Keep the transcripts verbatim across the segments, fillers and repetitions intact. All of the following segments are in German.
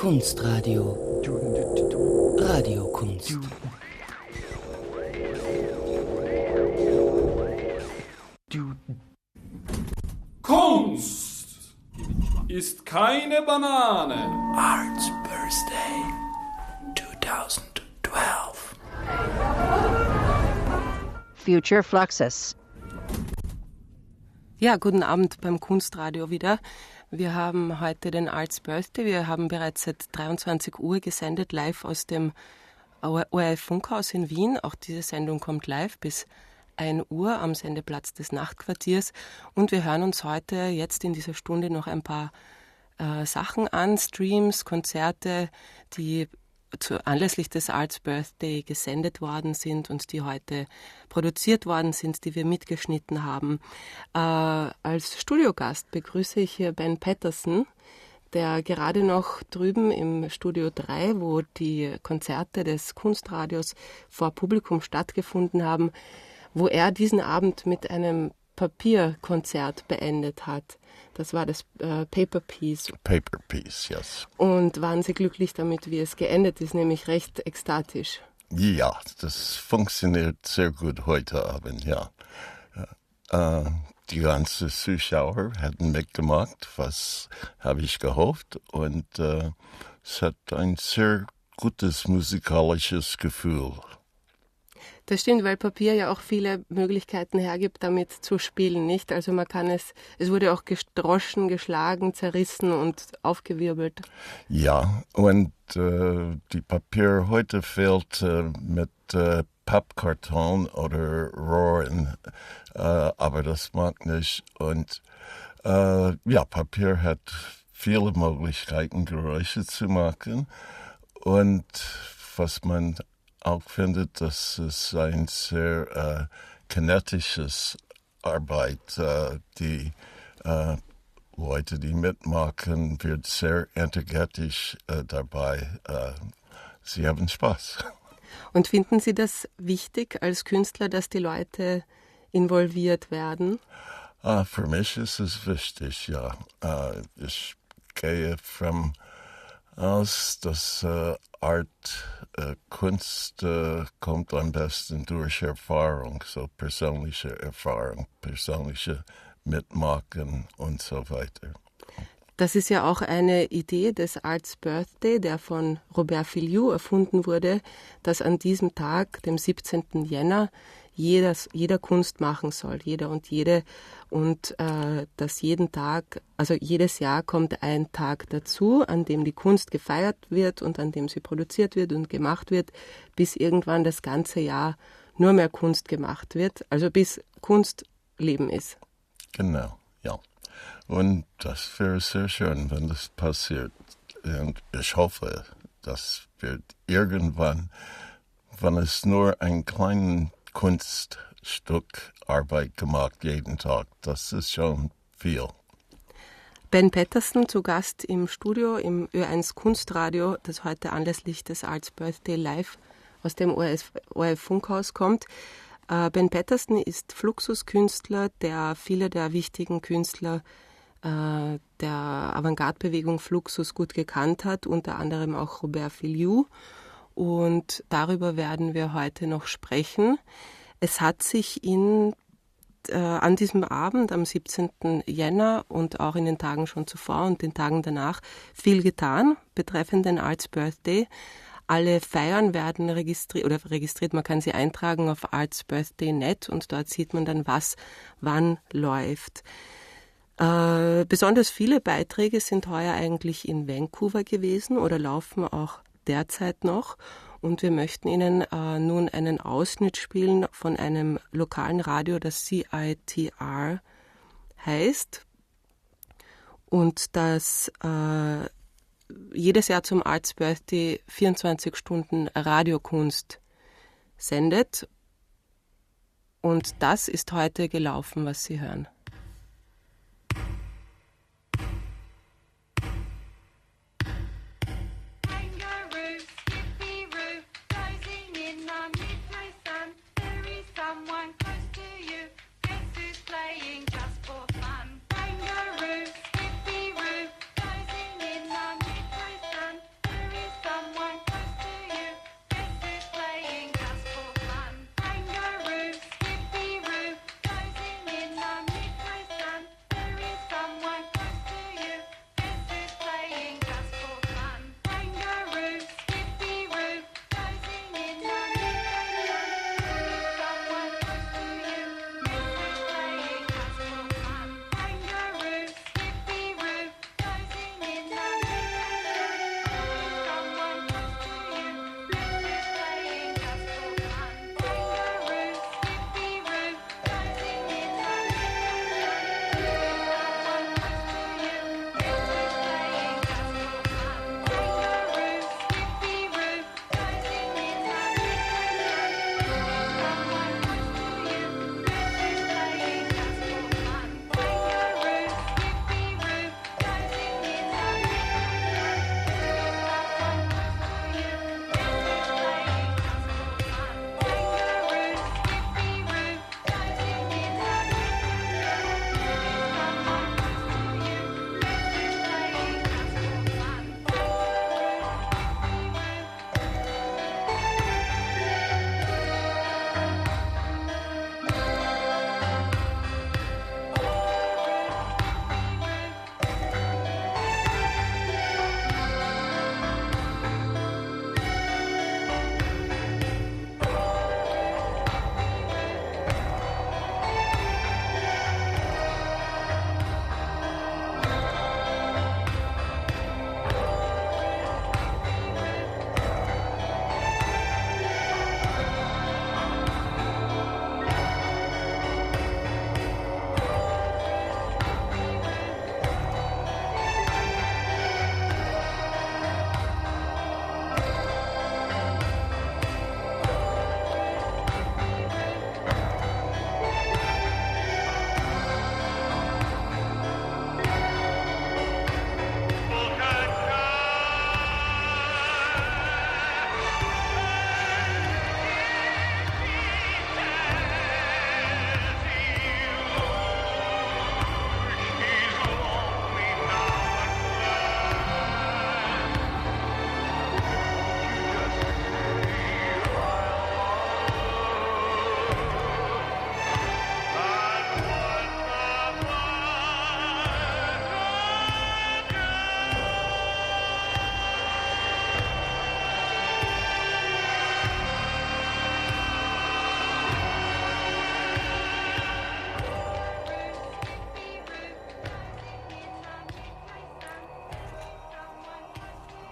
Kunstradio. Radiokunst. Kunst ist keine Banane. Arts Birthday twenty twelve. Future Fluxus. Ja, guten Abend beim Kunstradio wieder. Wir haben heute den Arts Birthday. Wir haben bereits seit dreiundzwanzig Uhr gesendet, live aus dem O R F-Funkhaus in Wien. Auch diese Sendung kommt live bis ein Uhr am Sendeplatz des Nachtquartiers. Und wir hören uns heute jetzt in dieser Stunde noch ein paar äh, Sachen an, Streams, Konzerte, die zu, anlässlich des Arts Birthday gesendet worden sind und die heute produziert worden sind, die wir mitgeschnitten haben. Äh, als Studiogast begrüße ich hier Ben Patterson, der gerade noch drüben im Studio drei, wo die Konzerte des Kunstradios vor Publikum stattgefunden haben, wo er diesen Abend mit einem Papierkonzert beendet hat. Das war das äh, Paper Piece. Paper Piece, yes. Und waren Sie glücklich damit, wie es geendet ist, nämlich recht ekstatisch? Ja, das funktioniert sehr gut heute Abend, ja. Äh, die ganzen Zuschauer hatten mitgemacht, was habe ich gehofft. Und äh, es hat ein sehr gutes musikalisches Gefühl. Das stimmt, weil Papier ja auch viele Möglichkeiten hergibt, damit zu spielen, nicht? Also man kann es, es wurde auch gedroschen, geschlagen, zerrissen und aufgewirbelt. Ja, und äh, die Papier heute fehlt äh, mit äh, Pappkarton oder Rohren, äh, aber das mag nicht. Und äh, ja, Papier hat viele Möglichkeiten, Geräusche zu machen. Und was man auch findet, dass es ein sehr äh, kinetisches Arbeit, äh, die äh, Leute, die mitmachen, wird sehr energetisch äh, dabei. Äh, sie haben Spaß. Und finden Sie das wichtig als Künstler, dass die Leute involviert werden? Uh, für mich ist es wichtig, ja. Uh, ich gehe vom aus, dass äh, Art, äh, Kunst äh, kommt am besten durch Erfahrung, so persönliche Erfahrung, persönliche Mitmachen und so weiter. Das ist ja auch eine Idee des Arts Birthday, der von Robert Filiou erfunden wurde, dass an diesem Tag, dem siebzehnten Jänner, jeder, jeder Kunst machen soll, jeder und jede, und äh, dass jeden Tag, also jedes Jahr kommt ein Tag dazu, an dem die Kunst gefeiert wird und an dem sie produziert wird und gemacht wird, bis irgendwann das ganze Jahr nur mehr Kunst gemacht wird, also bis Kunst Leben ist. Genau, ja. Und das wäre sehr schön, wenn das passiert. Und ich hoffe, das wird irgendwann, wenn es nur ein kleines Kunststück Arbeit gemacht jeden Tag. Das ist schon viel. Ben Patterson zu Gast im Studio im Ö eins Kunstradio, das heute anlässlich des Arts Birthday live aus dem O R F-Funkhaus kommt. Äh, Ben Patterson ist Fluxuskünstler, der viele der wichtigen Künstler äh, der Avantgarde-Bewegung Fluxus gut gekannt hat, unter anderem auch Robert Filiou. Und darüber werden wir heute noch sprechen. Es hat sich in, äh, an diesem Abend, am siebzehnten Jänner und auch in den Tagen schon zuvor und den Tagen danach viel getan betreffend den Arts Birthday. Alle Feiern werden registriert oder registriert, man kann sie eintragen auf arts birthday punkt net und dort sieht man dann, was wann läuft. Äh, besonders viele Beiträge sind heuer eigentlich in Vancouver gewesen oder laufen auch derzeit noch. Und wir möchten Ihnen äh, nun einen Ausschnitt spielen von einem lokalen Radio, das C I T R heißt. Und das äh, jedes Jahr zum Arts Birthday vierundzwanzig Stunden Radiokunst sendet. Und das ist heute gelaufen, was Sie hören.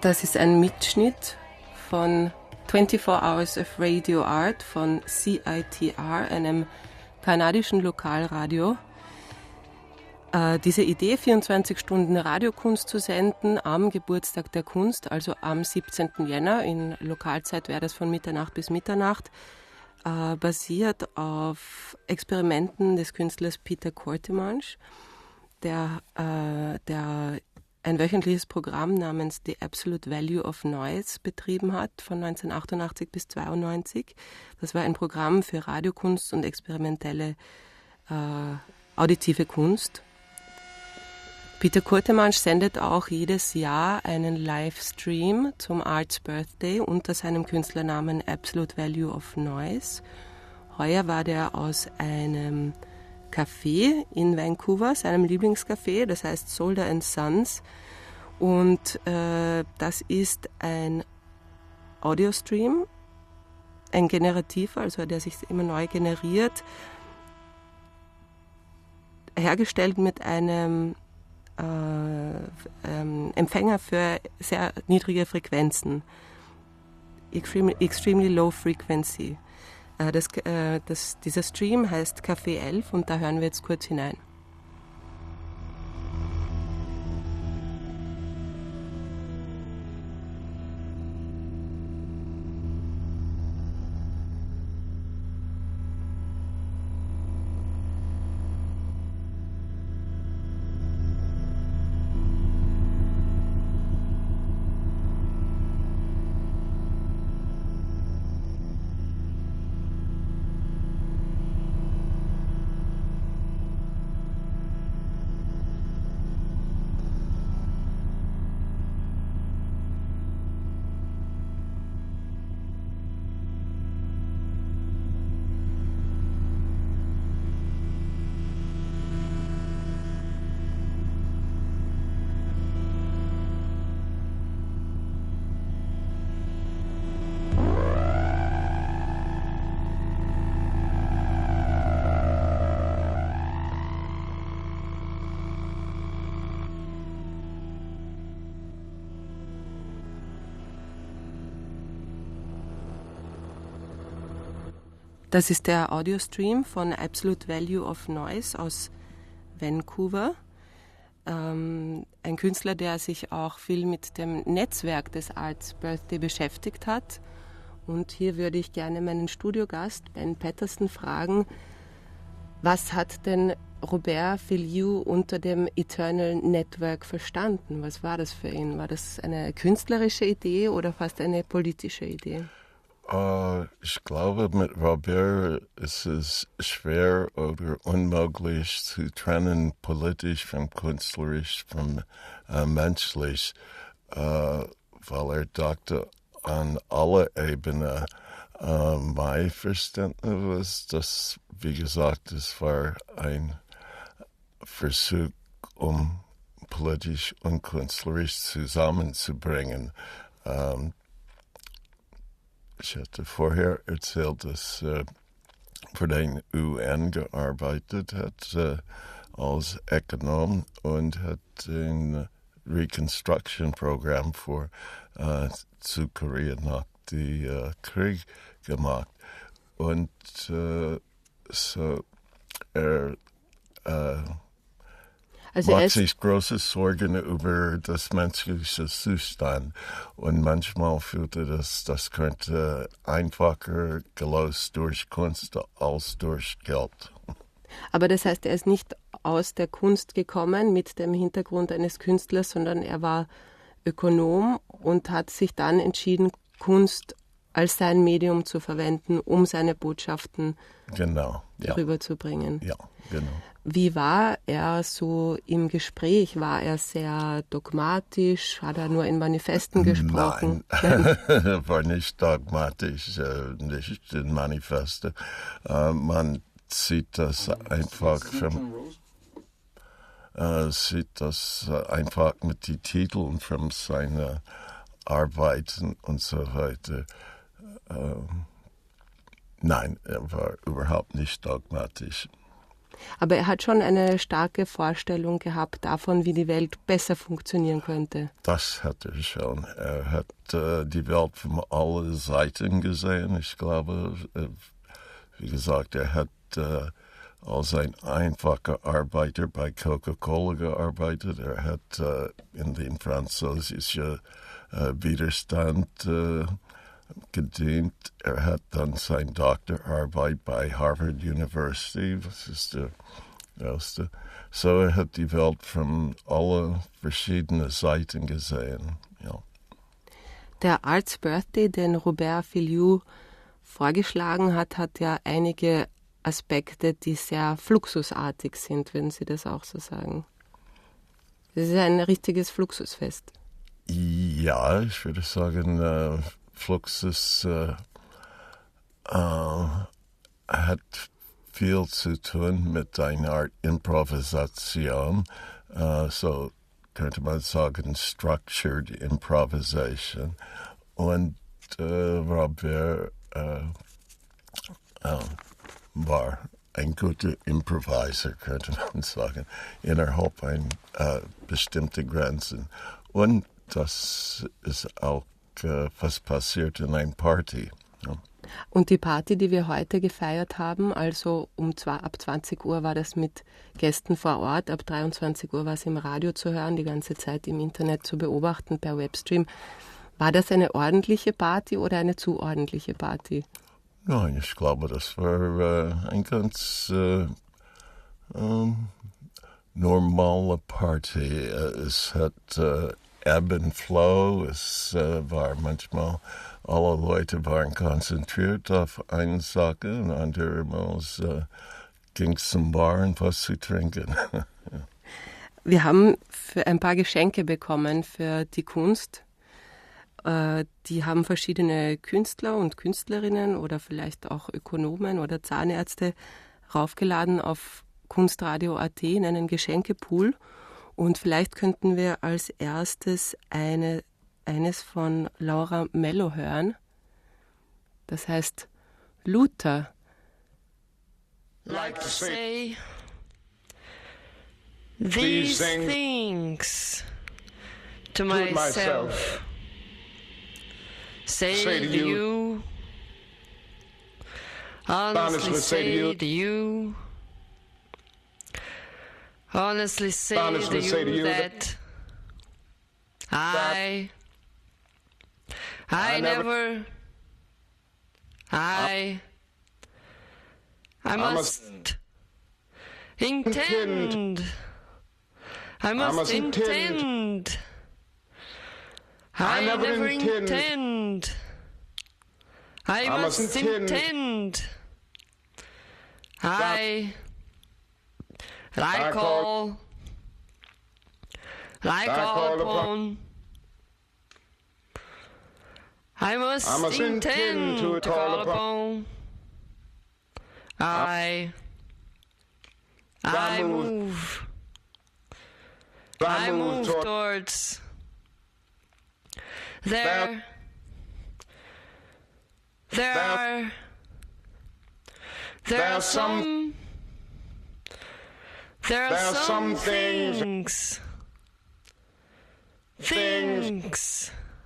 Das ist ein Mitschnitt von vierundzwanzig Hours of Radio Art von C I T R, einem kanadischen Lokalradio. Äh, diese Idee, vierundzwanzig Stunden Radiokunst zu senden am Geburtstag der Kunst, also am siebzehnten Jänner, in Lokalzeit wäre das von Mitternacht bis Mitternacht, äh, basiert auf Experimenten des Künstlers Peter Courtemanche, der, äh, der ein wöchentliches Programm namens The Absolute Value of Noise betrieben hat, von neunzehnhundertachtundachtzig bis zweiundneunzig. Das war ein Programm für Radiokunst und experimentelle äh, auditive Kunst. Peter Courtemanche sendet auch jedes Jahr einen Livestream zum Arts Birthday unter seinem Künstlernamen Absolute Value of Noise. Heuer war der aus einem Café in Vancouver, seinem Lieblingscafé, das heißt Solder and Sons. Und äh, das ist ein Audiostream, ein generativer, also der sich immer neu generiert, hergestellt mit einem äh, ähm, Empfänger für sehr niedrige Frequenzen, extremely, extremely low frequency. Das, das, dieser Stream heißt Café elf und da hören wir jetzt kurz hinein. Das ist der Audiostream von Absolute Value of Noise aus Vancouver. Ähm, ein Künstler, der sich auch viel mit dem Netzwerk des Arts Birthday beschäftigt hat. Und hier würde ich gerne meinen Studiogast Ben Patterson fragen, was hat denn Robert Filliou unter dem Eternal Network verstanden? Was war das für ihn? War das eine künstlerische Idee oder fast eine politische Idee? Uh, ich glaube, mit Robert ist es schwer oder unmöglich zu trennen, politisch vom künstlerisch, vom uh, menschlich, uh, weil er dachte an alle Ebenen. Uh, mein Verständnis ist, dass, wie gesagt, es war ein Versuch, um politisch und künstlerisch zusammenzubringen. Um, Ich hatte vorher erzählt, dass er äh, für den U N gearbeitet hat äh, als Ökonom und hat ein Reconstruction-Programm für äh, Südkorea nach dem äh, Krieg gemacht. Und äh, so er äh, Also macht sich große Sorgen über das menschliche Zustand und manchmal fühlt er, dass das könnte einfacher gelöst durch Kunst als durch Geld. Aber das heißt, er ist nicht aus der Kunst gekommen mit dem Hintergrund eines Künstlers, sondern er war Ökonom und hat sich dann entschieden, Kunst als sein Medium zu verwenden, um seine Botschaften genau, ja. rüberzubringen. Ja, genau. Wie war er so im Gespräch? War er sehr dogmatisch? Hat er nur in Manifesten gesprochen? Nein, er war nicht dogmatisch, nicht in Manifesten. Man sieht das einfach vom, sieht das einfach mit den Titeln von seinen Arbeiten und so weiter. Nein, er war überhaupt nicht dogmatisch. Aber er hat schon eine starke Vorstellung gehabt davon, wie die Welt besser funktionieren könnte. Das hat er schon. Er hat äh, die Welt von allen Seiten gesehen. Ich glaube, äh, wie gesagt, er hat äh, als ein einfacher Arbeiter bei Coca-Cola gearbeitet. Er hat äh, in den französischen äh, Widerstand äh, gedient. Er hat dann seine Doktorarbeit bei Harvard University, was ist der erste. So er hat die Welt von allen verschiedenen Seiten gesehen. Ja. Der Arts Birthday, den Robert Filliou vorgeschlagen hat, hat ja einige Aspekte, die sehr fluxusartig sind, würden Sie das auch so sagen? Das ist ein richtiges Fluxusfest. Ja, ich würde sagen, äh, Fluxus äh, äh, hat viel zu tun mit einer Art Improvisation. Uh, so könnte man sagen, structured improvisation. Und äh, Robert äh, äh, war ein guter Improviser, könnte man sagen, innerhalb ein äh, bestimmte Grenzen. Und das ist auch äh, was passiert in einer Party. Ja. Und die Party, die wir heute gefeiert haben, also um zwei, ab zwanzig Uhr war das mit Gästen vor Ort, ab dreiundzwanzig Uhr war es im Radio zu hören, die ganze Zeit im Internet zu beobachten per Webstream. War das eine ordentliche Party oder eine zu ordentliche Party? Nein, ich glaube, das war äh, ein ganz äh, ähm, normale Party. Es hat äh, Ebb and Flow, es äh, war manchmal, alle Leute waren konzentriert auf eine Sache und andere Mal äh, ging es zum Bar und was zu trinken. Ja. Wir haben für ein paar Geschenke bekommen für die Kunst. Die haben verschiedene Künstler und Künstlerinnen oder vielleicht auch Ökonomen oder Zahnärzte raufgeladen auf kunstradio punkt at in einen Geschenkepool. Und vielleicht könnten wir als erstes eine, eines von Laura Mello hören. Das heißt Luther. Like to say these things to myself. Say, say to you, you honestly say to you, to you honestly say, honestly to, say you to you that I, I, I never, I, I must, I must intend, I must, I must intend. intend. I, I never, never intend. intend. I, I must, must intend. intend. I, like all, like all upon. I must, I must intend, intend to, to call upon. I, I move. I move towards. There, there are, there are some, there are some things, things,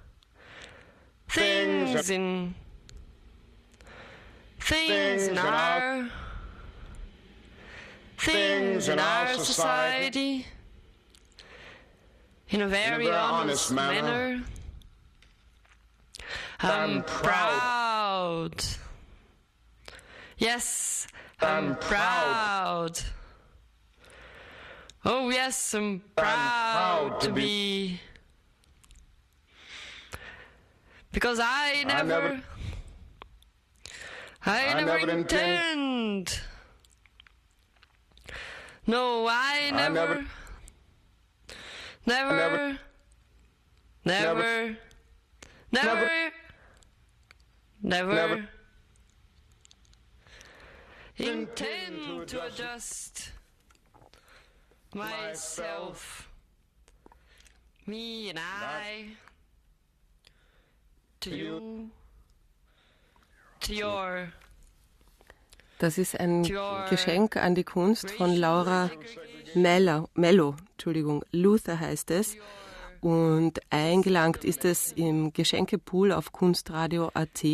things in, things in our, things in our society, in a very honest manner. I'm proud. Yes, I'm, I'm proud. proud. Oh, yes, I'm proud, I'm proud to be. Because I never, I never, I I never, never intend. intend. No, I never, I never, never, never, never, never. never Never, Never intend to adjust myself, me and I, to you, to your, Das ist ein Geschenk an die Kunst von Laura Mello, Mello, Entschuldigung, Luther heißt es. Und eingelangt ist es im Geschenkepool auf kunstradio punkt at.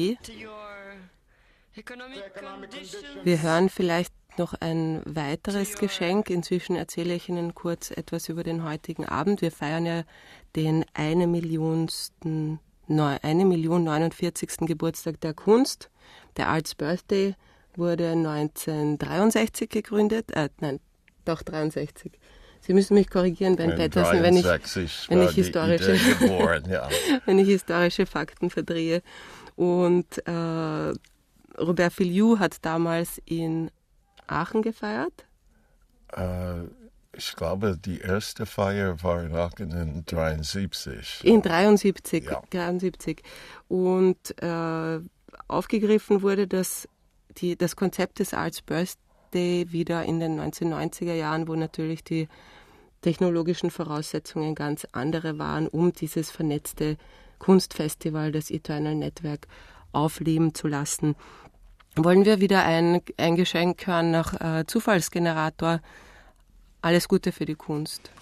Wir hören vielleicht noch ein weiteres Geschenk. Inzwischen erzähle ich Ihnen kurz etwas über den heutigen Abend. Wir feiern ja den eine Millionsten, eine Million neunundvierzigsten Geburtstag der Kunst. Der Arts Birthday wurde neunzehnhundertdreiundsechzig gegründet. Äh, nein, doch dreiundsechzig. Sie müssen mich korrigieren, Ben Pettersen, wenn ich, wenn ich historische, geboren, ja. wenn ich historische Fakten verdrehe. Und äh, Robert Filliou hat damals in Aachen gefeiert. Äh, ich glaube, die erste Feier war in Aachen in dreiundsiebzig. In dreiundsiebzig, ja. dreiundsiebzig. Und äh, aufgegriffen wurde das, die, das Konzept des Arts Birthday wieder in den neunzehnhundertneunziger Jahren, wo natürlich die technologischen Voraussetzungen ganz andere waren, um dieses vernetzte Kunstfestival, das Eternal Network, aufleben zu lassen. Wollen wir wieder ein, ein Geschenk hören nach äh, Zufallsgenerator? Alles Gute für die Kunst.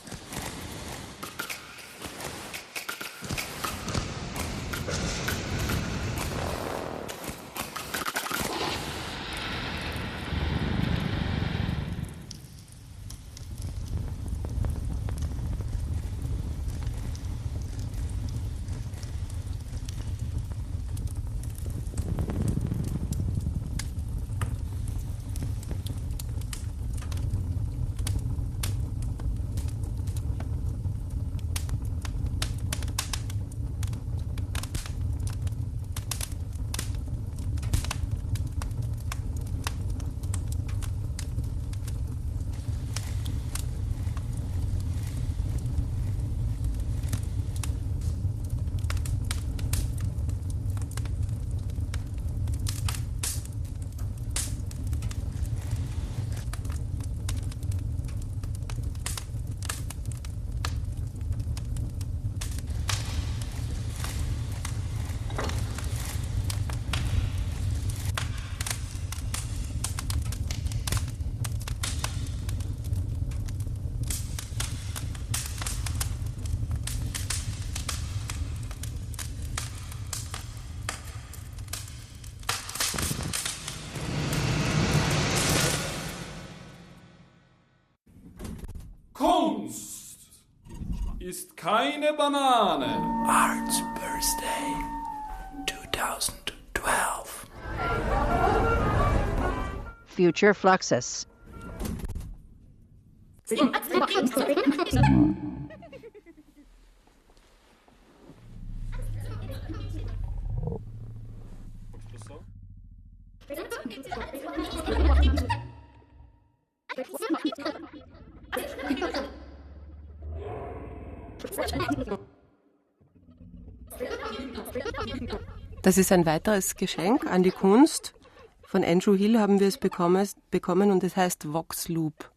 Kunst ist keine Banane. Arts Birthday twenty twelve. Future Fluxus. Das ist ein weiteres Geschenk an die Kunst. Von Andrew Hill haben wir es bekommen, bekommen und es heißt Vox Loop.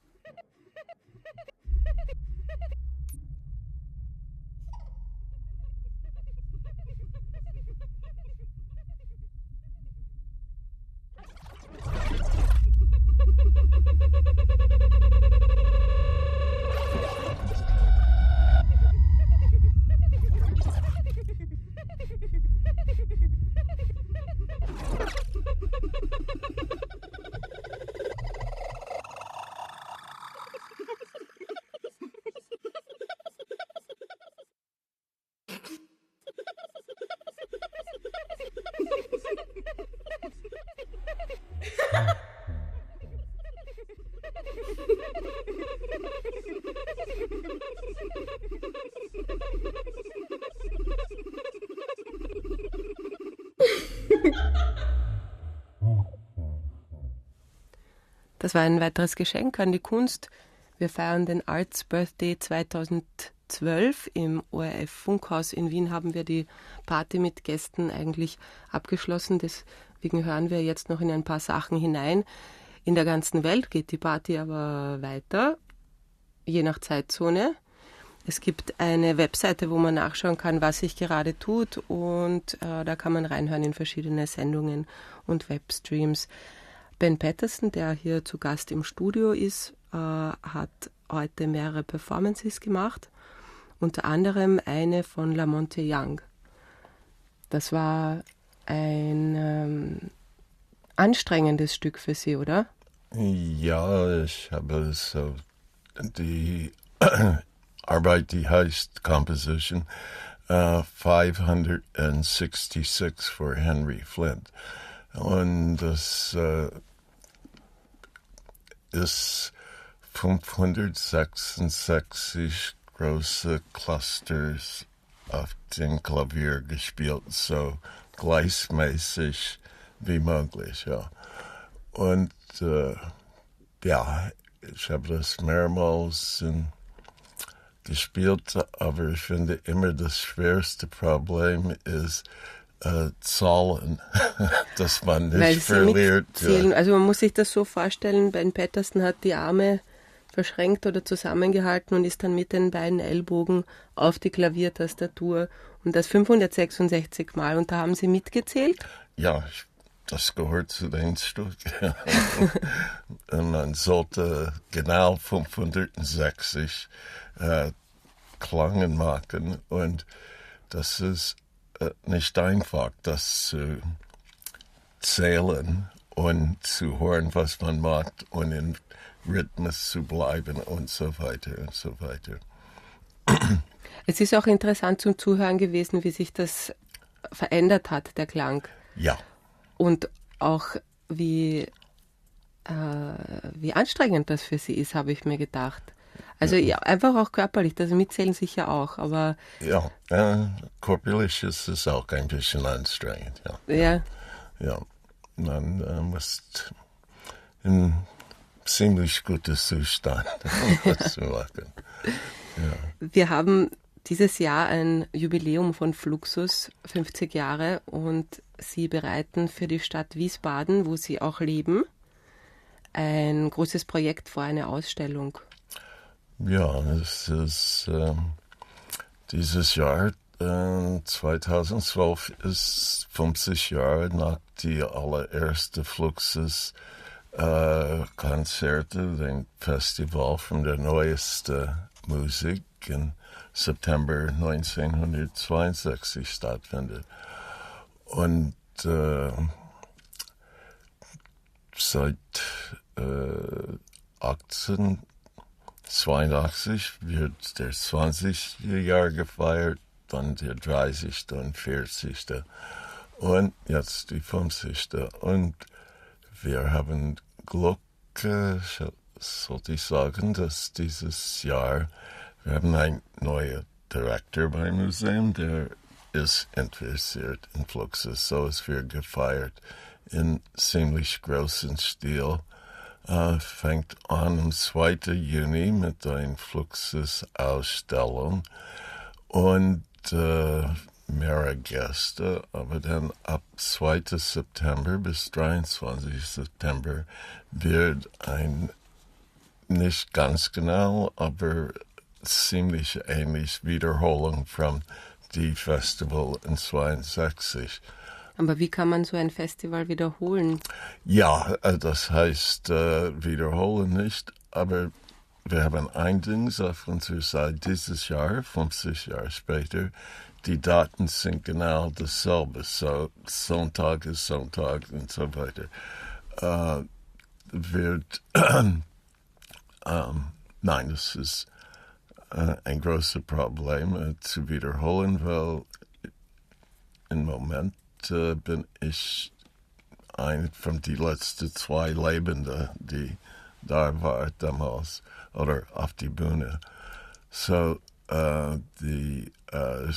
Das war ein weiteres Geschenk an die Kunst. Wir feiern den Arts Birthday zweitausendzwölf. Im O R F-Funkhaus in Wien haben wir die Party mit Gästen eigentlich abgeschlossen. Deswegen hören wir jetzt noch in ein paar Sachen hinein. In der ganzen Welt geht die Party aber weiter, je nach Zeitzone. Es gibt eine Webseite, wo man nachschauen kann, was sich gerade tut, und äh, da kann man reinhören in verschiedene Sendungen und Webstreams. Ben Patterson, der hier zu Gast im Studio ist, äh, hat heute mehrere Performances gemacht, unter anderem eine von La Monte Young. Das war ein ähm, anstrengendes Stück für Sie, oder? Ja, ich habe so die Arbeit, die heißt Composition uh, five sixty-six für Henry Flint. Und das uh, ist fünfhundertsechsundsechzig große Clusters auf dem Klavier gespielt, so gleichmäßig wie möglich, ja. Und äh, ja, ich habe das mehrmals in, gespielt, aber ich finde immer das schwerste Problem ist äh, Zahlen, dass man nicht Weil verliert. Zählen, ja. Also man muss sich das so vorstellen, Ben Patterson hat die Arme verschränkt oder zusammengehalten und ist dann mit den beiden Ellbogen auf die Klaviertastatur und das fünfhundertsechsundsechzig Mal. Und da haben Sie mitgezählt? Ja, ich, das gehört zu dem Stück. Und man sollte genau fünfhundertsechzig äh, Klangen machen und das ist äh, nicht einfach, das zu zählen und zu hören, was man macht und in Rhythmus zu bleiben und so weiter und so weiter. Es ist auch interessant zum Zuhören gewesen, wie sich das verändert hat, der Klang. Ja. Und auch wie, äh, wie anstrengend das für Sie ist, habe ich mir gedacht. Also ja, einfach auch körperlich, das Mitzählen sicher auch, aber... Ja, äh, körperlich ist es auch ein bisschen anstrengend, ja. Ja. Ja, man äh, muss in ziemlich gutes Zustand was zu machen. Ja. Wir haben dieses Jahr ein Jubiläum von Fluxus, fünfzig Jahre, und Sie bereiten für die Stadt Wiesbaden, wo Sie auch leben, ein großes Projekt vor, eine Ausstellung. Ja, es ist äh, dieses Jahr, äh, zweitausendzwölf, ist fünfzig Jahre nach die allererste Fluxus äh, Konzerte, den Festival von der neuesten Musik im September neunzehnhundertzweiundsechzig stattfindet. Und äh, seit äh, achtzehnhundertzweiundachtzig wird der zwanzigste Jahr gefeiert, dann der dreißigste und vierzigste und jetzt die fünfzigste Und wir haben Glück, äh, sollte ich sagen, dass dieses Jahr, wir haben einen neuen Direktor beim Museum, der ist interessiert in Fluxus, so es wird gefeiert in ziemlich großem Stil. Uh, fängt an am zweiten Juni mit einer Fluxus-Ausstellung und uh, mehrere Gäste, aber dann ab zweiten September bis dreiundzwanzigsten September wird ein, nicht ganz genau, aber ziemlich ähnlich Wiederholung von dem Festival in zweiundsechzig. Aber wie kann man so ein Festival wiederholen? Ja, das heißt äh, wiederholen nicht, aber wir haben ein Ding auf unserer Seite dieses Jahr, fünfzig Jahre später, die Daten sind genau dasselbe, so Sonntag ist Sonntag und so weiter. Äh, wird, ähm, nein, das ist äh, ein großes Problem äh, zu wiederholen, weil im Moment Uh, bin ich ein von den letzten zwei Lebenden, die da waren damals, oder auf die Bühne. So, uh, die uh,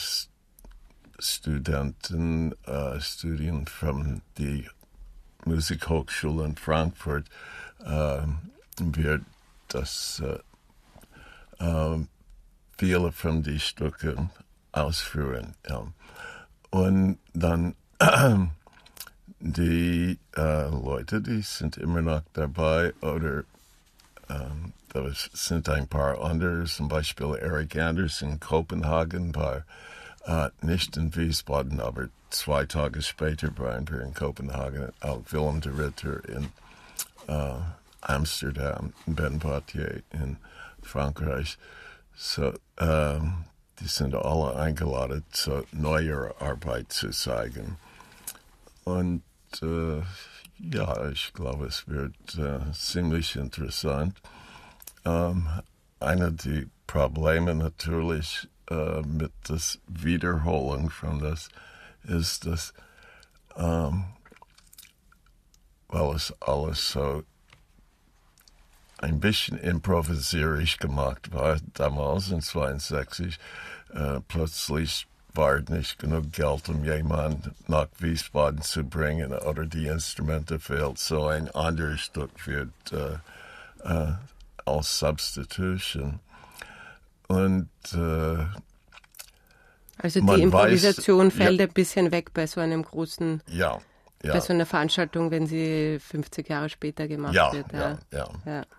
Studenten uh, studieren von der Musikhochschule in Frankfurt, uh, wird das uh, uh, viele von den Stücken ausführen. Ja. Und dann die äh, Leute, die sind immer noch dabei, oder ähm, da sind ein paar andere, zum Beispiel Eric Anders in Kopenhagen, war äh, nicht in Wiesbaden, aber zwei Tage später waren wir in Kopenhagen, auch Willem de Ritter in uh, Amsterdam, Ben Poitier in Frankreich. So, um, die sind alle eingeladen, so neue Arbeit zu zeigen. Und äh, ja, ich glaube, es wird äh, ziemlich interessant. Ähm, einer der Probleme natürlich äh, mit das Wiederholen von das ist, dass ähm, weil es alles so ein bisschen improvisorisch gemacht war, damals in zweiundsechzig. Äh, plötzlich war nicht genug Geld, um jemanden nach Wiesbaden zu bringen, oder die Instrumente fehlt, so ein anderes Stück wird äh, äh, als Substitution. Und äh, also die Improvisation weiß, fällt ja, ein bisschen weg bei so einem großen, ja, ja. bei so einer Veranstaltung, wenn sie fünfzig Jahre später gemacht ja, wird. Ja, ja, ja. ja.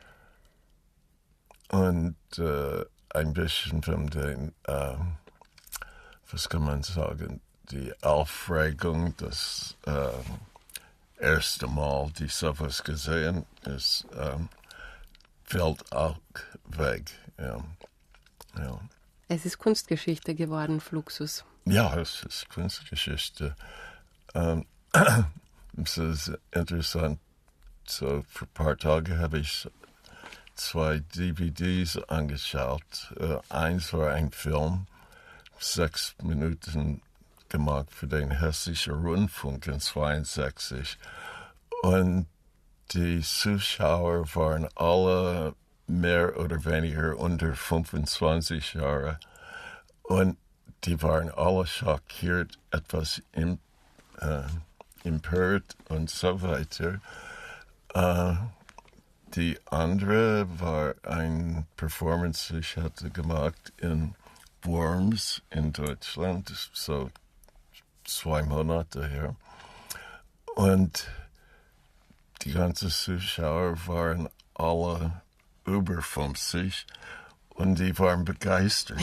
Und äh, ein bisschen von den, äh, was kann man sagen, die Aufregung, das äh, erste Mal, die sowas gesehen ist, äh, fällt auch weg. Ja. Ja. Es ist Kunstgeschichte geworden, Fluxus. Ja, es ist Kunstgeschichte. Ähm, es ist interessant. So, für ein paar Tage habe ich zwei D V Ds angeschaut. Uh, eins war ein Film, sechs Minuten gemacht für den Hessischen Rundfunk in zweiundsechzig. Und die Zuschauer waren alle mehr oder weniger unter fünfundzwanzig Jahre. Und die waren alle schockiert, etwas im, äh, empört und so weiter. Äh, Die andere war eine Performance, die ich hatte gemacht in Worms in Deutschland, so zwei Monate her. Und die ganzen Zuschauer waren alle über fünfzig und die waren begeistert.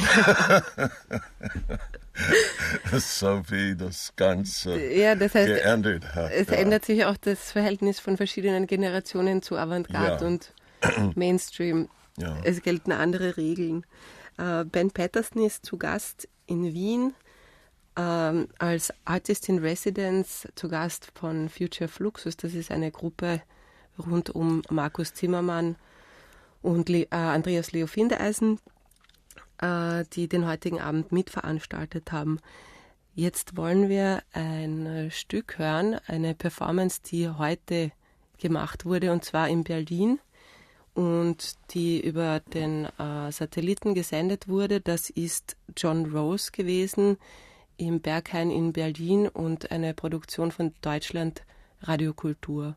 So wie das Ganze ja, das heißt, geändert hat. Es ja. ändert sich auch das Verhältnis von verschiedenen Generationen zu Avantgarde ja. und Mainstream. Ja. Es gelten andere Regeln. Uh, Ben Patterson ist zu Gast in Wien uh, als Artist in Residence, zu Gast von Future Fluxus. Das ist eine Gruppe rund um Markus Zimmermann und Le- uh, Andreas Leo Findeisen, die den heutigen Abend mitveranstaltet haben. Jetzt wollen wir ein Stück hören, eine Performance, die heute gemacht wurde, und zwar in Berlin und die über den äh, Satelliten gesendet wurde. Das ist John Rose gewesen im Berghain in Berlin und eine Produktion von Deutschland Radiokultur.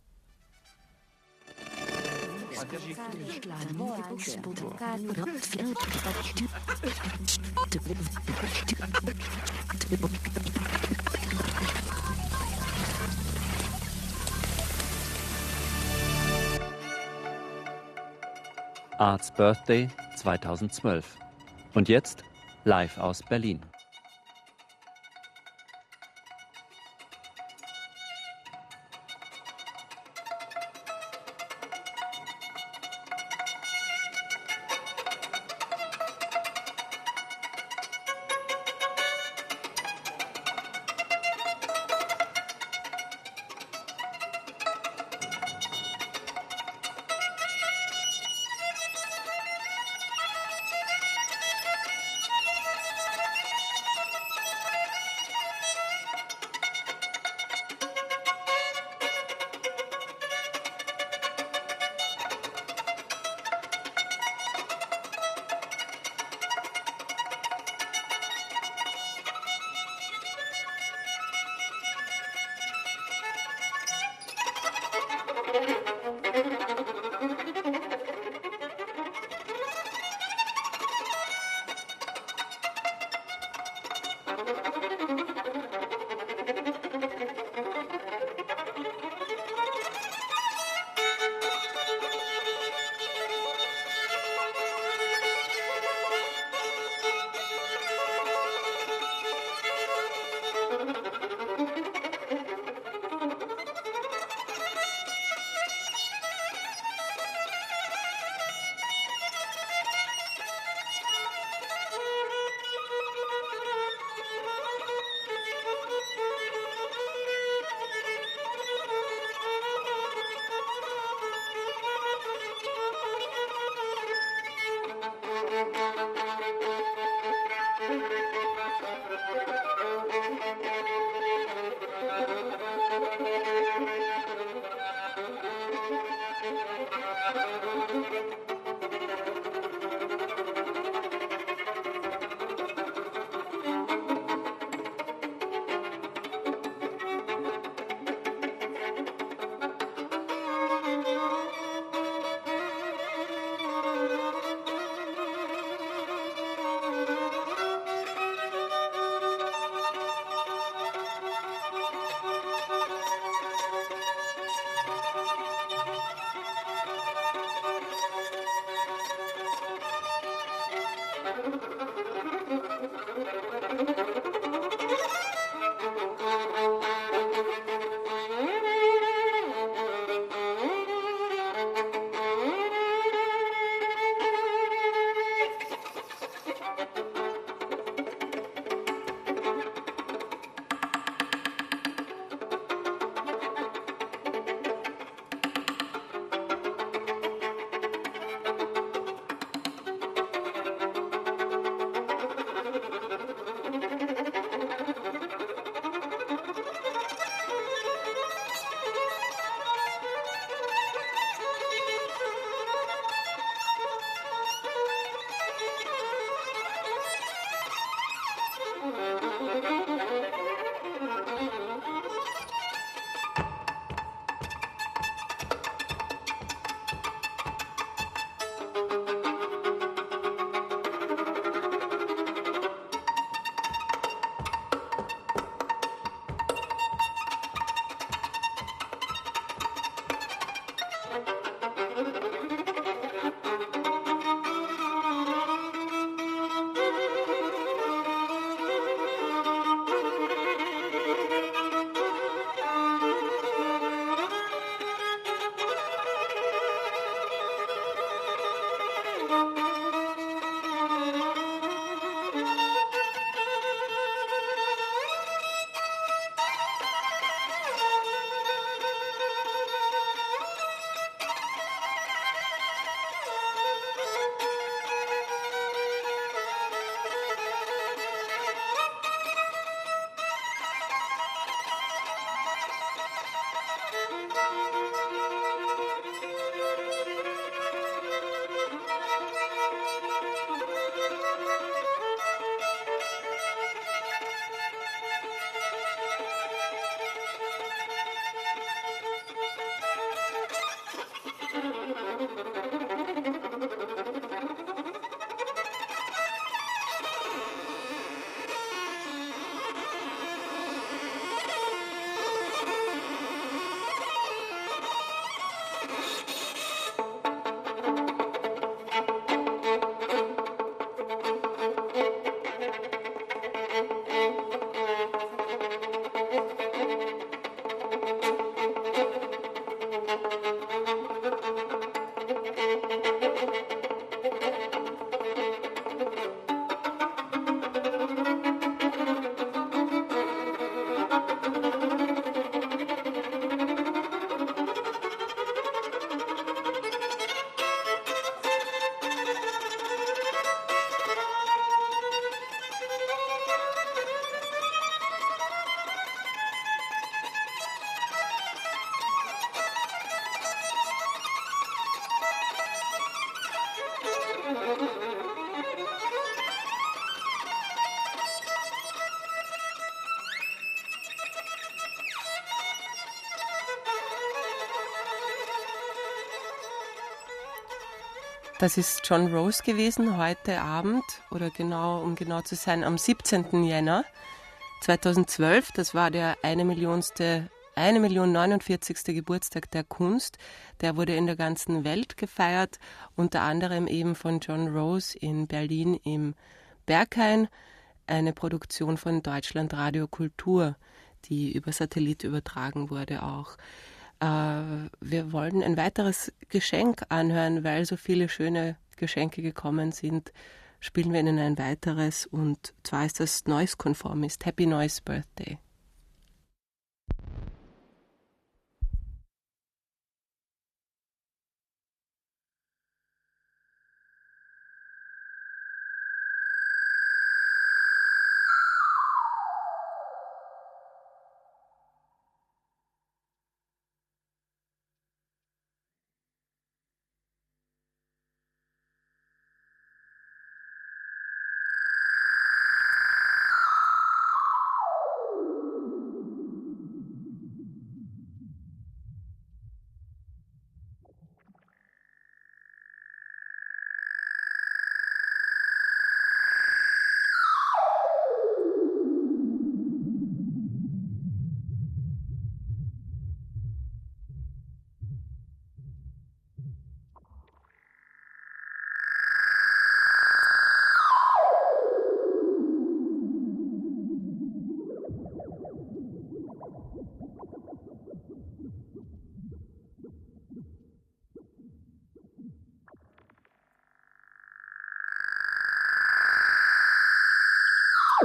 Arts Birthday zweitausendzwölf. Und jetzt live aus Berlin. Das ist John Rose gewesen, heute Abend, oder genau, um genau zu sein, am siebzehnten Jänner zweitausendzwölf. Das war der eine Millionste, eine Million neunundvierzigste Geburtstag der Kunst. Der wurde in der ganzen Welt gefeiert, unter anderem eben von John Rose in Berlin im Berghain, eine Produktion von Deutschlandradio Kultur, die über Satellit übertragen wurde auch. Uh, wir wollen ein weiteres Geschenk anhören, weil so viele schöne Geschenke gekommen sind. Spielen wir Ihnen ein weiteres, und zwar ist das Noise Conformist, Happy Noise Birthday.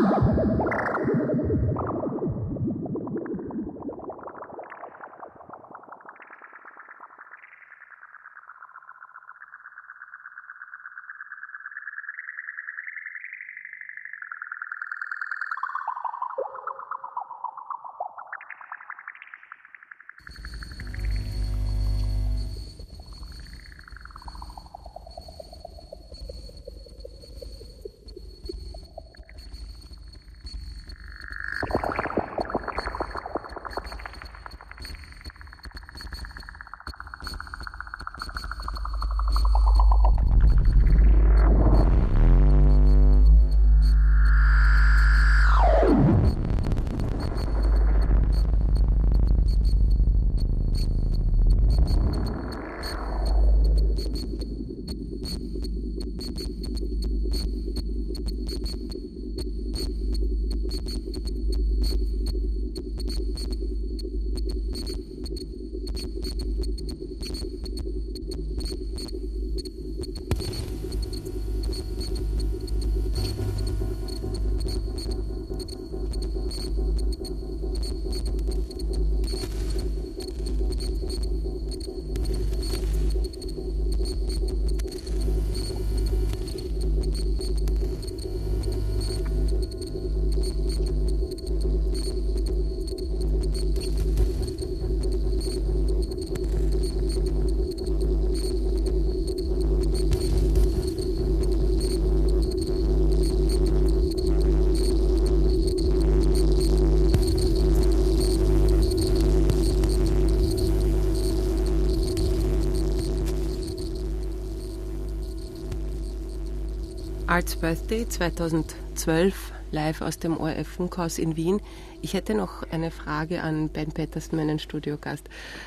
Arts Birthday zweitausendzwölf, live aus dem O R F-Funkhaus in Wien. Ich hätte noch eine Frage an Ben Pettersen, meinen Studiogast.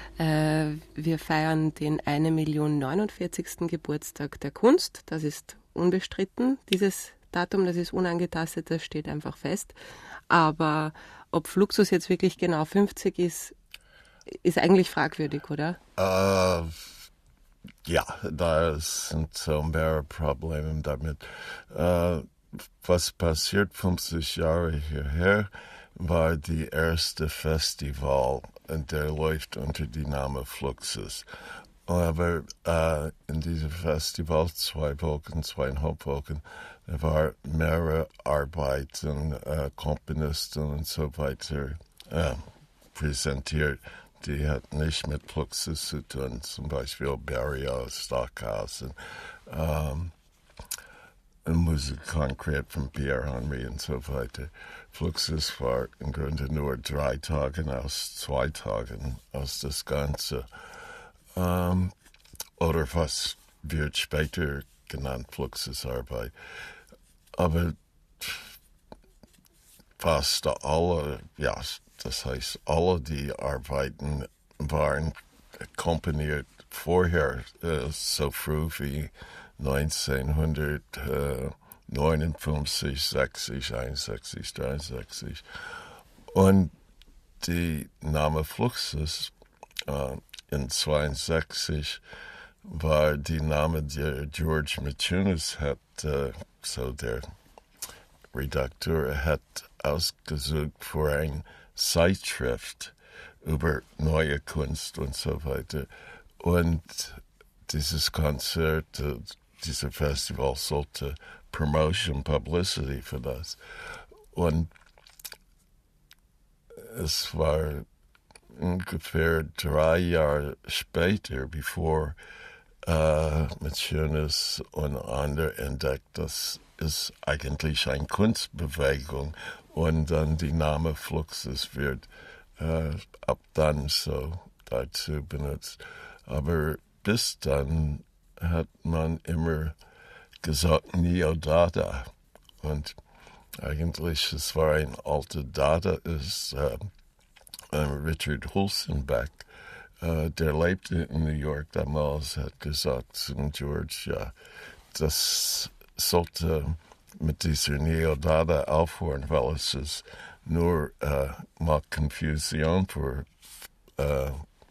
Äh, wir feiern den eine Million neunundvierzigsten Geburtstag der Kunst. Das ist unbestritten. Dieses Datum, das ist unangetastet, das steht einfach fest. Aber ob Fluxus jetzt wirklich genau fünfzig ist, ist eigentlich fragwürdig, oder? Uh, ja, da sind so mehr Probleme damit. Uh, was passiert fünfzig Jahre hierher, war die erste Festival, und der läuft unter dem Namen Fluxus. Aber uh, in diesem Festival, zwei Wochen, zweieinhalb Wochen, da waren mehrere Arbeiten, uh, Komponisten und so weiter uh, präsentiert. Die hat nicht mit Fluxus zu tun, zum Beispiel Beria, Stockhausen, um, Musik konkret von Pierre Henry und so weiter. Fluxus war im Grunde nur drei Tage aus zwei Tagen aus das Ganze. Um, oder was wird später genannt Fluxusarbeit. Aber fast alle, ja, das heißt, alle die Arbeiten waren komponiert vorher, äh, so früh wie neunzehnhundertneunundfünfzig, sechzig, einundsechzig, dreiundsechzig. Und die Name Fluxus äh, in zweiundsechzig war die Name, der George Maciunas hat, äh, so der Redakteur hat ausgesucht für ein Zeitschrift über neue Kunst und so weiter. Und dieses Konzert, dieses Festival sollte Promotion, Publicity für das. Und es war ungefähr drei Jahre später, bevor äh, Maciunas und andere entdeckt, dass es eigentlich eine Kunstbewegung und dann die Name Fluxus wird äh, ab dann so dazu benutzt. Aber bis dann hat man immer gesagt Neo-Dada. Und eigentlich, es war ein alter Dada, ist äh, Richard Hulsenbeck, äh, der lebte in New York damals, hat gesagt zum George, ja, das sollte mit dieser Neo-Dada aufhören, weil es ist nur äh, macht Konfusion für äh,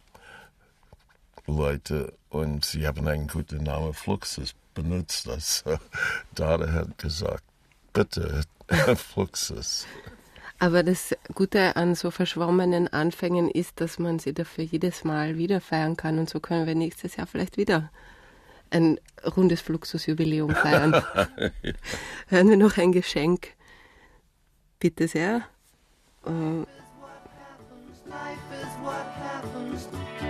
Leute und sie haben einen guten Namen Fluxus benutzt. Das. Dada hat gesagt, bitte Fluxus. Aber das Gute an so verschwommenen Anfängen ist, dass man sie dafür jedes Mal wieder feiern kann. Und so können wir nächstes Jahr vielleicht wieder ein rundes Fluxus-Jubiläum feiern. Ja. Hören wir noch ein Geschenk. Bitte sehr. Uh, Life is what happens.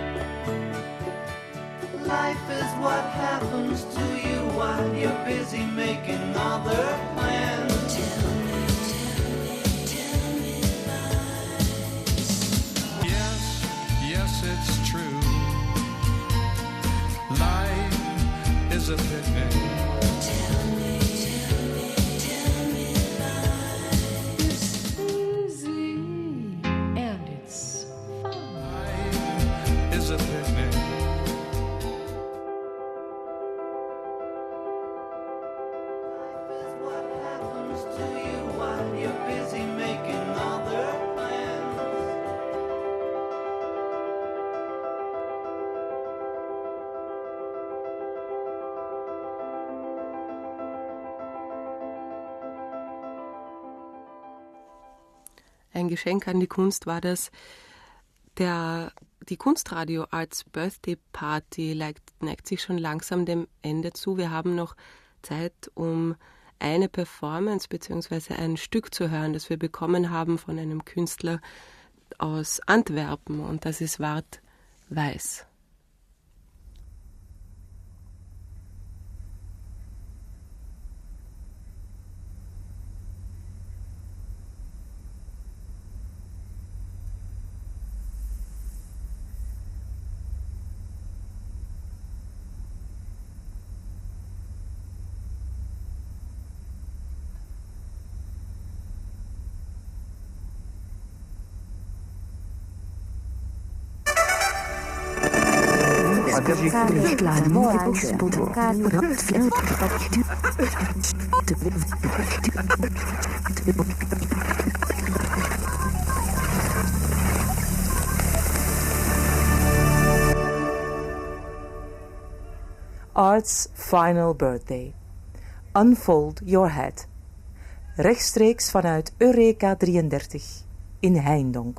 Life is what happens to you while you're busy making other plans. Tell me, tell me, tell me lies. Yes, yes, it's true. Life is a picnic. Tell me, tell me, tell me lies. It's easy and it's fun. Life is a picnic. Ein Geschenk an die Kunst war das. Der, die Kunstradio Arts Birthday Party neigt, neigt sich schon langsam dem Ende zu. Wir haben noch Zeit, um eine Performance bzw. ein Stück zu hören, das wir bekommen haben von einem Künstler aus Antwerpen, und das ist Wart Weiß. Art's Final Birthday. Unfold Your Head. Rechtstreeks vanuit Eureka drieëndertig in Heindonk.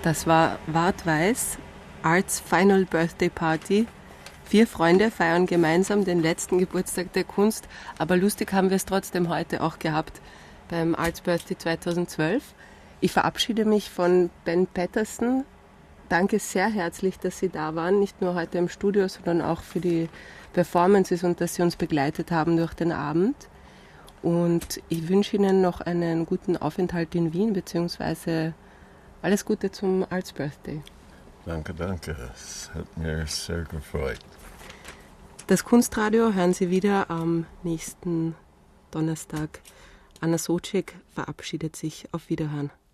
Das war Wart Weiß, Arts Final Birthday Party. Vier Freunde feiern gemeinsam den letzten Geburtstag der Kunst, aber lustig haben wir es trotzdem heute auch gehabt beim Arts Birthday zweitausendzwölf. Ich verabschiede mich von Ben Patterson. Danke sehr herzlich, dass Sie da waren, nicht nur heute im Studio, sondern auch für die Performances und dass Sie uns begleitet haben durch den Abend. Und ich wünsche Ihnen noch einen guten Aufenthalt in Wien, beziehungsweise alles Gute zum Arts Birthday. Danke, danke. Es hat mir sehr gefreut. Das Kunstradio hören Sie wieder am nächsten Donnerstag. Anna Socek verabschiedet sich. Auf Wiederhören.